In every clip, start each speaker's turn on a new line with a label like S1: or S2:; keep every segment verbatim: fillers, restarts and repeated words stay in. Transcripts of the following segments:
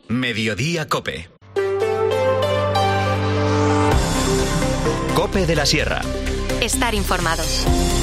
S1: Mediodía Cope. Cope de la Sierra.
S2: Estar informados.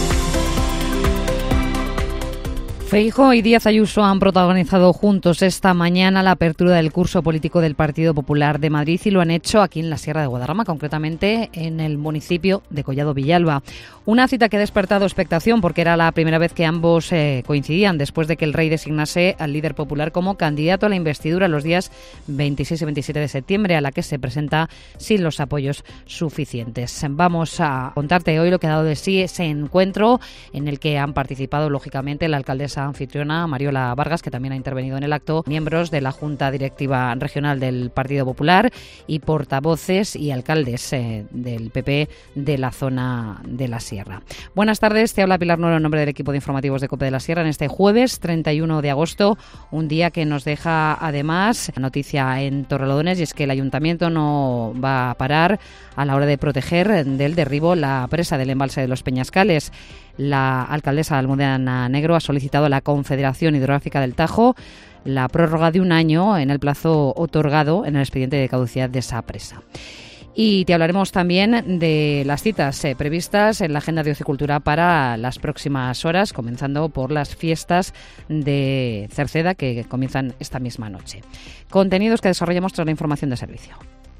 S3: Feijóo y Díaz Ayuso han protagonizado juntos esta mañana la apertura del curso político del Partido Popular de Madrid y lo han hecho aquí en la Sierra de Guadarrama, concretamente en el municipio de Collado Villalba. Una cita que ha despertado expectación porque era la primera vez que ambos eh, coincidían después de que el rey designase al líder popular como candidato a la investidura los días veintiséis y veintisiete de septiembre, a la que se presenta sin los apoyos suficientes. Vamos a contarte hoy lo que ha dado de sí ese encuentro en el que han participado, lógicamente, la alcaldesa anfitriona Mariola Vargas, que también ha intervenido en el acto, miembros de la Junta Directiva Regional del Partido Popular y portavoces y alcaldes eh, del P P de la zona de la Sierra. Buenas tardes, te habla Pilar Nuero en nombre del equipo de informativos de COPE de la Sierra en este jueves treinta y uno de agosto, un día que nos deja además noticia en Torrelodones, y es que el Ayuntamiento no va a parar a la hora de proteger del derribo la presa del embalse de los Peñascales. La alcaldesa Almudena Negro ha solicitado a la Confederación Hidrográfica del Tajo la prórroga de un año en el plazo otorgado en el expediente de caducidad de esa presa. Y te hablaremos también de las citas eh, previstas en la agenda de Ocicultura para las próximas horas, comenzando por las fiestas de Cerceda que comienzan esta misma noche. Contenidos que desarrollamos tras la información de servicio.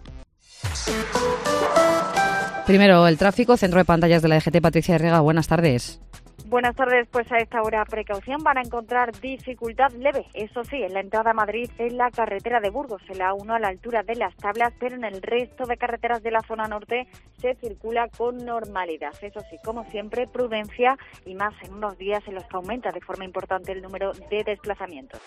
S3: Primero, el tráfico. Centro de pantallas de la D G T, Patricia Herrega, buenas tardes.
S4: Buenas tardes, pues a esta hora precaución, van a encontrar dificultad leve, eso sí, en la entrada a Madrid, en la carretera de Burgos, en la A uno a la altura de Las Tablas, pero en el resto de carreteras de la zona norte se circula con normalidad. Eso sí, como siempre, prudencia y más en unos días en los que aumenta de forma importante el número de desplazamientos.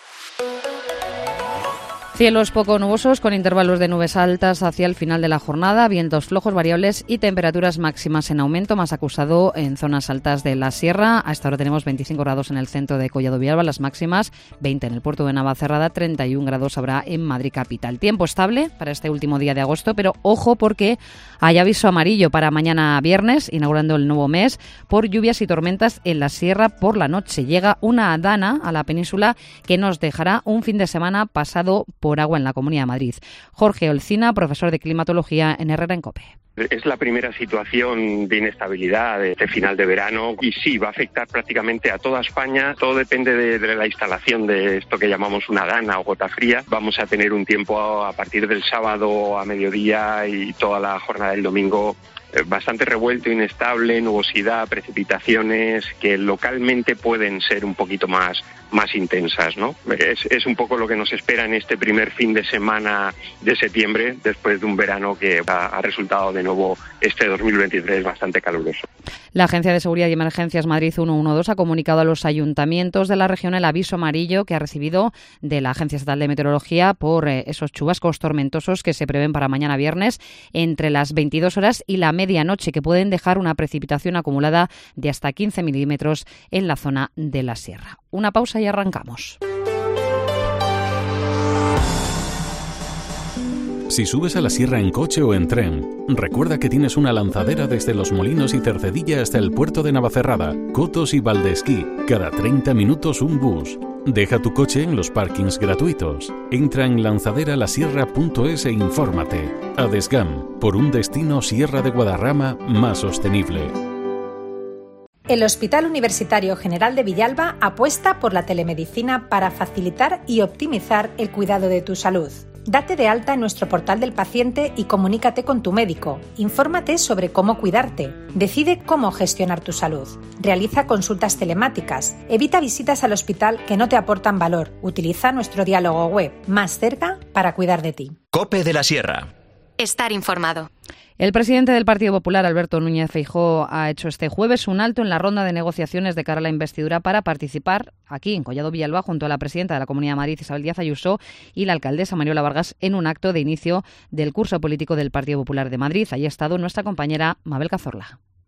S3: Cielos poco nubosos con intervalos de nubes altas hacia el final de la jornada, vientos flojos variables y temperaturas máximas en aumento, más acusado en zonas altas de la sierra. A esta hora tenemos veinticinco grados en el centro de Collado Villalba, las máximas veinte en el puerto de Navacerrada, treinta y un grados habrá en Madrid capital. Tiempo estable para este último día de agosto, pero ojo porque hay aviso amarillo para mañana viernes, inaugurando el nuevo mes, por lluvias y tormentas en la sierra por la noche. Llega una dana a la península que nos dejará un fin de semana pasado por agua en la Comunidad de Madrid. Jorge Olcina, profesor de climatología en Herrera en COPE.
S5: Es la primera situación de inestabilidad de este final de verano y sí, va a afectar prácticamente a toda España. Todo depende de, de la instalación de esto que llamamos una dana o gota fría. Vamos a tener un tiempo a partir del sábado a mediodía y toda la jornada del domingo bastante revuelto, inestable, nubosidad, precipitaciones que localmente pueden ser un poquito más, más intensas, ¿no? Es, es un poco lo que nos espera en este primer fin de semana de septiembre, después de un verano que ha, ha resultado de nuevo este dos mil veintitrés bastante caluroso.
S3: La Agencia de Seguridad y Emergencias Madrid ciento doce ha comunicado a los ayuntamientos de la región el aviso amarillo que ha recibido de la Agencia Estatal de Meteorología por eh, esos chubascos tormentosos que se prevén para mañana viernes entre las veintidós horas y la medianoche, que pueden dejar una precipitación acumulada de hasta quince milímetros en la zona de la sierra. Una pausa y arrancamos.
S6: Si subes a la sierra en coche o en tren, recuerda que tienes una lanzadera desde Los Molinos y Cercedilla hasta el puerto de Navacerrada, Cotos y Valdesquí. Cada treinta minutos un bus. Deja tu coche en los parkings gratuitos. Entra en lanzadera la sierra punto es e infórmate. Adesgam, por un destino Sierra de Guadarrama más sostenible.
S7: El Hospital Universitario General de Villalba apuesta por la telemedicina para facilitar y optimizar el cuidado de tu salud. Date de alta en nuestro portal del paciente y comunícate con tu médico. Infórmate sobre cómo cuidarte. Decide cómo gestionar tu salud. Realiza consultas telemáticas. Evita visitas al hospital que no te aportan valor. Utiliza nuestro diálogo web, Más cerca, para cuidar de ti.
S1: COPE de la Sierra.
S2: Estar informado.
S3: El presidente del Partido Popular, Alberto Núñez Feijóo, ha hecho este jueves un alto en la ronda de negociaciones de cara a la investidura para participar aquí, en Collado Villalba, junto a la presidenta de la Comunidad de Madrid, Isabel Díaz Ayuso, y la alcaldesa Mariola Vargas, en un acto de inicio del curso político del Partido Popular de Madrid. Allí ha estado nuestra compañera Mabel Cazorla.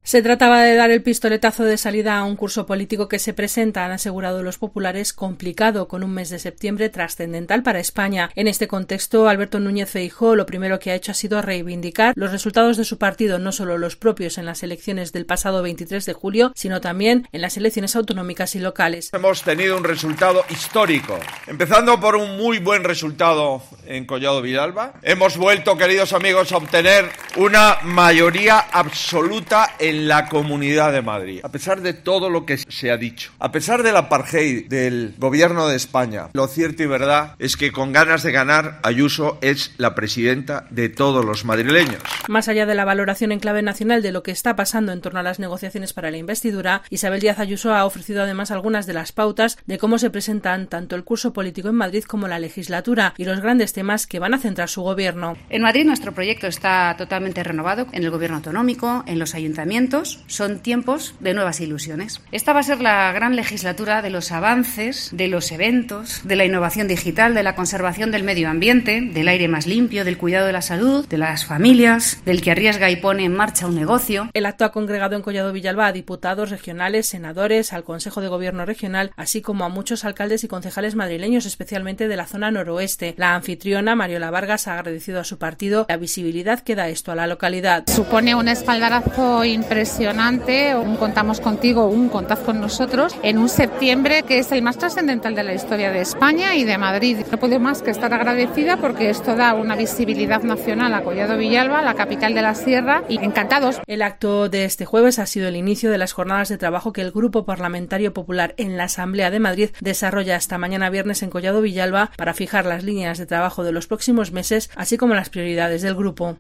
S8: Se trataba de dar el pistoletazo de salida a un curso político que se presenta, han asegurado los populares, complicado, con un mes de septiembre trascendental para España. En este contexto, Alberto Núñez Feijóo lo primero que ha hecho ha sido reivindicar los resultados de su partido, no solo los propios en las elecciones del pasado veintitrés de julio, sino también en las elecciones autonómicas y locales.
S9: Hemos tenido un resultado histórico, empezando por un muy buen resultado en Collado Villalba. Hemos vuelto, queridos amigos, a obtener una mayoría absoluta en en la Comunidad de Madrid, a pesar de todo lo que se ha dicho, a pesar del apartheid del gobierno de España. Lo cierto y verdad es que con ganas de ganar, Ayuso es la presidenta de todos los madrileños.
S8: Más allá de la valoración en clave nacional de lo que está pasando en torno a las negociaciones para la investidura, Isabel Díaz Ayuso ha ofrecido además algunas de las pautas de cómo se presentan tanto el curso político en Madrid como la legislatura y los grandes temas que van a centrar su gobierno.
S10: En Madrid nuestro proyecto está totalmente renovado en el gobierno autonómico, en los ayuntamientos. Son tiempos de nuevas ilusiones. Esta va a ser la gran legislatura de los avances, de los eventos, de la innovación digital, de la conservación del medio ambiente, del aire más limpio, del cuidado de la salud, de las familias, del que arriesga y pone en marcha un negocio.
S8: El acto ha congregado en Collado Villalba a diputados regionales, senadores, al Consejo de Gobierno regional, así como a muchos alcaldes y concejales madrileños, especialmente de la zona noroeste. La anfitriona, Mariola Vargas, ha agradecido a su partido la visibilidad que da esto a la localidad.
S11: Supone un espaldarazo impresionante, un contamos contigo, un contad con nosotros, en un septiembre que es el más trascendental de la historia de España y de Madrid. No puedo más que estar agradecida porque esto da una visibilidad nacional a Collado Villalba, la capital de la Sierra, y encantados.
S8: El acto de este jueves ha sido el inicio de las jornadas de trabajo que el Grupo Parlamentario Popular en la Asamblea de Madrid desarrolla hasta mañana viernes en Collado Villalba para fijar las líneas de trabajo de los próximos meses, así como las prioridades del grupo.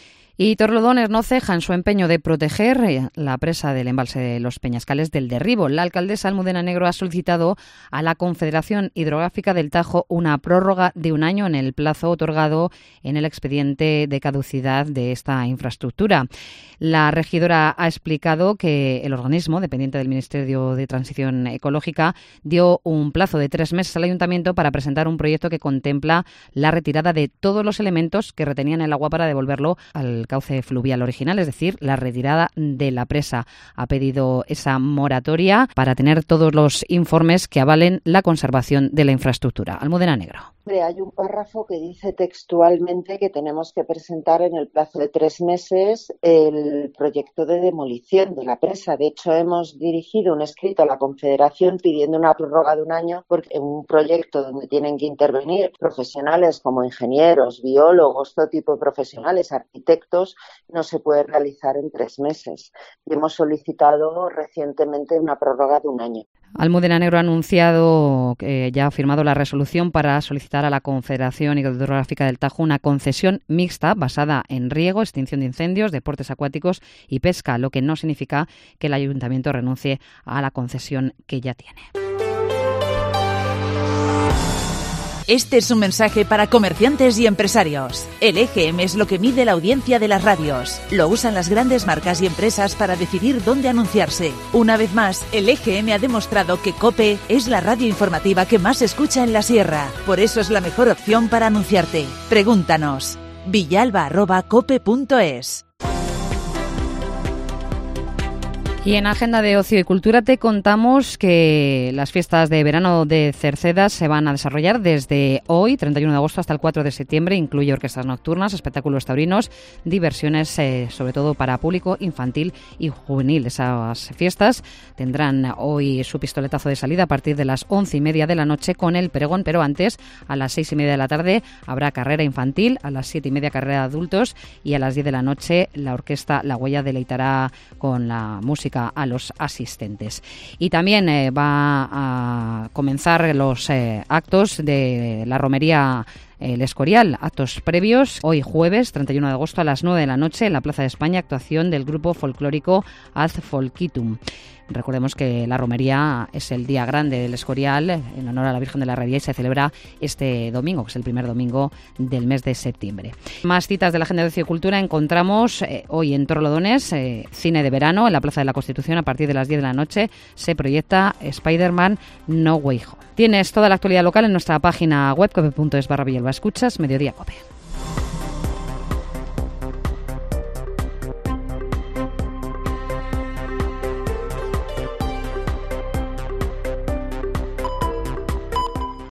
S3: Y Torrelodones no ceja en su empeño de proteger la presa del embalse de los Peñascales del derribo. La alcaldesa Almudena Negro ha solicitado a la Confederación Hidrográfica del Tajo una prórroga de un año en el plazo otorgado en el expediente de caducidad de esta infraestructura. La regidora ha explicado que el organismo, dependiente del Ministerio de Transición Ecológica, dio un plazo de tres meses al Ayuntamiento para presentar un proyecto que contempla la retirada de todos los elementos que retenían el agua para devolverlo al cauce fluvial original, es decir, la retirada de la presa. Ha pedido esa moratoria para tener todos los informes que avalen la conservación de la infraestructura. Almudena Negro.
S12: Hay un párrafo que dice textualmente que tenemos que presentar en el plazo de tres meses el proyecto de demolición de la presa. De hecho, hemos dirigido un escrito a la Confederación pidiendo una prórroga de un año porque un proyecto donde tienen que intervenir profesionales como ingenieros, biólogos, todo tipo de profesionales, arquitectos, no se puede realizar en tres meses. Y hemos solicitado recientemente una prórroga de un año.
S3: Almudena Negro ha anunciado que ya ha firmado la resolución para solicitar a la Confederación Hidrográfica del Tajo una concesión mixta basada en riego, extinción de incendios, deportes acuáticos y pesca, lo que no significa que el Ayuntamiento renuncie a la concesión que ya tiene.
S13: Este es un mensaje para comerciantes y empresarios. El E G M es lo que mide la audiencia de las radios. Lo usan las grandes marcas y empresas para decidir dónde anunciarse. Una vez más, el E G M ha demostrado que COPE es la radio informativa que más se escucha en la Sierra. Por eso es la mejor opción para anunciarte. Pregúntanos. villalba arroba cope punto es.
S3: Y en Agenda de Ocio y Cultura te contamos que las fiestas de verano de Cerceda se van a desarrollar desde hoy, treinta y uno de agosto, hasta el cuatro de septiembre. Incluye orquestas nocturnas, espectáculos taurinos, diversiones, eh, sobre todo para público infantil y juvenil. Esas fiestas tendrán hoy su pistoletazo de salida a partir de las once y media de la noche con el pregón, pero antes, a las seis y media de la tarde, habrá carrera infantil, a las siete y media carrera de adultos y a las diez de la noche la orquesta La Huella deleitará con la música a los asistentes. Y también eh, va a comenzar los eh, actos de la romería El Escorial, actos previos hoy jueves treinta y uno de agosto a las nueve de la noche en la Plaza de España, actuación del grupo folclórico Ad Folkitum. Recordemos que la romería es el día grande del Escorial en honor a la Virgen de la Revilla y se celebra este domingo, que es el primer domingo del mes de septiembre. Más citas de la Agenda de Ocio y Cultura encontramos eh, hoy en Torrelodones, eh, cine de verano en la Plaza de la Constitución a partir de las diez de la noche se proyecta Spider-Man No Way Home. Tienes toda la actualidad local en nuestra página web cope punto es barra Villalba Escuchas, Mediodía Cope.